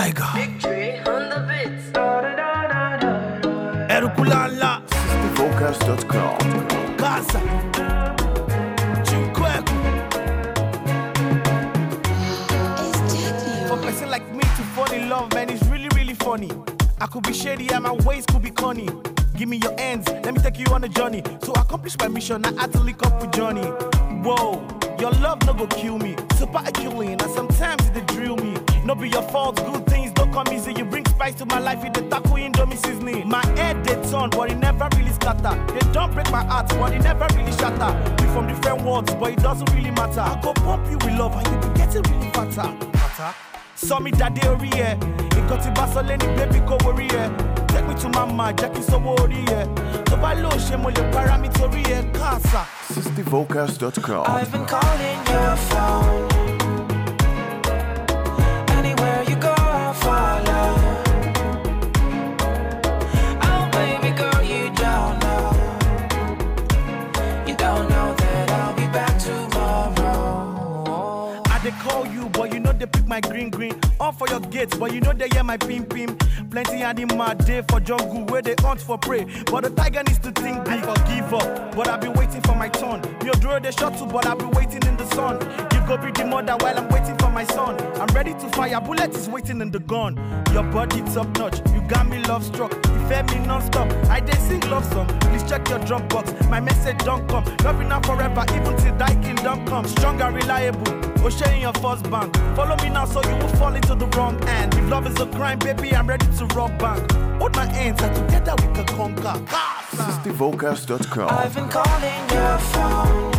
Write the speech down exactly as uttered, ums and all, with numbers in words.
Tiger. Victory on the beats. Erukulala. Sister Vocals dot com. Gaza. Chinkweku. For a person like me to fall in love, man, it's really, really funny. I could be shady and my ways could be corny. Give me your ends, let me take you on a journey. To accomplish my mission, I had to link up with Johnny. Whoa, your love no go kill me. Super killing, and sometimes it drill me. No be your fault, good things don't come easy. You bring spice to my life, it the taco indomie seasoning. My head they turn, but it never really scatter. They don't break my heart, but it never really shatter. We from different worlds, but it doesn't really matter. I go pump you with love, and you be getting really fatter. Fatter? Saw me daddy over here. It got to Basoleni, baby, go worry here. Take me to mama, Jackie, so worry here. To Balo, Shemo, le parametori here. Casa. Sister Vocals dot com. I've been calling your phone. Anywhere you go, I'll follow. Oh, baby girl, you don't know. You don't know that I'll be back tomorrow. I they call you, but you know they pick my green green. All for your gates, but you know they hear my pim pim. Plenty animal day for jungle where they hunt for prey. But the tiger needs to think big or give up. But I've been waiting for my turn. Your drawer they shot too, but I've been waiting in the sun. You go be the mother while I'm waiting for my son. I'm ready to fire, bullet is waiting in the gun. Your body top notch, you got me love struck. You fed me non-stop, I did sing love song. Please check your drum box, my message don't come. Love you now forever, even till thy kingdom come. Strong and reliable, O'Shea in your first bank. Follow me now so you will fall into the wrong hand. If love is a crime, baby, I'm ready to rock back. Hold my hands and together we can conquer. Sister Vocals dot com. I've been calling your phone.